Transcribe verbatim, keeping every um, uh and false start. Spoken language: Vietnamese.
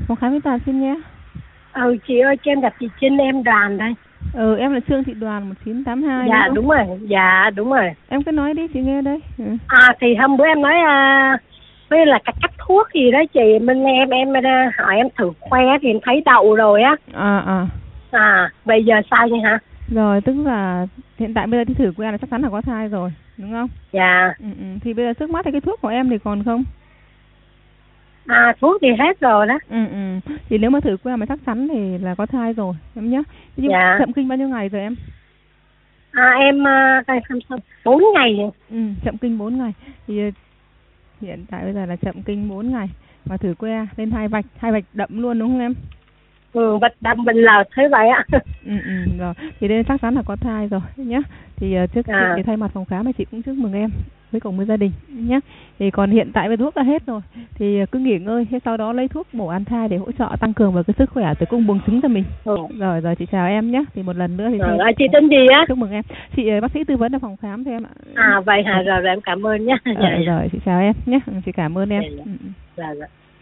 Phòng khám Vĩnh Toàn xin nhé. Ừ chị ơi, cho em gặp chị Trinh, em Đoàn đây. Ừ, em là Trương Thị Đoàn một chín tám hai. Dạ đúng, đúng rồi, dạ đúng rồi. Em cứ nói đi chị nghe đây. Ừ. À thì hôm bữa em nói à, với là cách cách thuốc gì đó chị, bên em em à, hỏi em thử khoe thì em thấy đậu rồi á. À à. À bây giờ sao vậy hả? Rồi tức là hiện tại bây giờ thì thử của em là chắc chắn là có thai rồi đúng không? Dạ. Ừ, ừ. Thì bây giờ trước mắt thì cái thuốc của em thì còn không? À thuốc thì hết rồi đó. Ừ ừ. Thì nếu mà thử của em mà chắc chắn thì là có thai rồi em nhé. Nhưng dạ. Chậm kinh bao nhiêu ngày rồi em? À em đây không sao bốn ngày rồi. Ừ, chậm kinh bốn ngày. Thì hiện tại bây giờ là chậm kinh bốn ngày mà thử que lên hai vạch, hai vạch đậm luôn đúng không em? Ừ, vạch đậm mình là thế vậy ạ. ừ ừ rồi. Thì đây chắc chắn là có thai rồi nhé. Thì uh, trước à. thì thay mặt phòng khám thì chị cũng chúc mừng em với cùng với gia đình nhé. Thì còn hiện tại với thuốc đã hết rồi thì cứ nghỉ ngơi, thế sau đó lấy thuốc bổ an thai để hỗ trợ tăng cường vào cái sức khỏe tử cung buồng trứng cho mình. ừ. Rồi rồi chị chào em nhé. Thì một lần nữa thì rồi, chị, chị tên gì á? Chúc mừng em. Chị bác sĩ tư vấn ở phòng khám thôi em ạ. À vậy hả, rồi, rồi em cảm ơn nhé. Rồi, rồi chị chào em nhé. Chị cảm ơn em. Dạ, dạ. Dạ, dạ.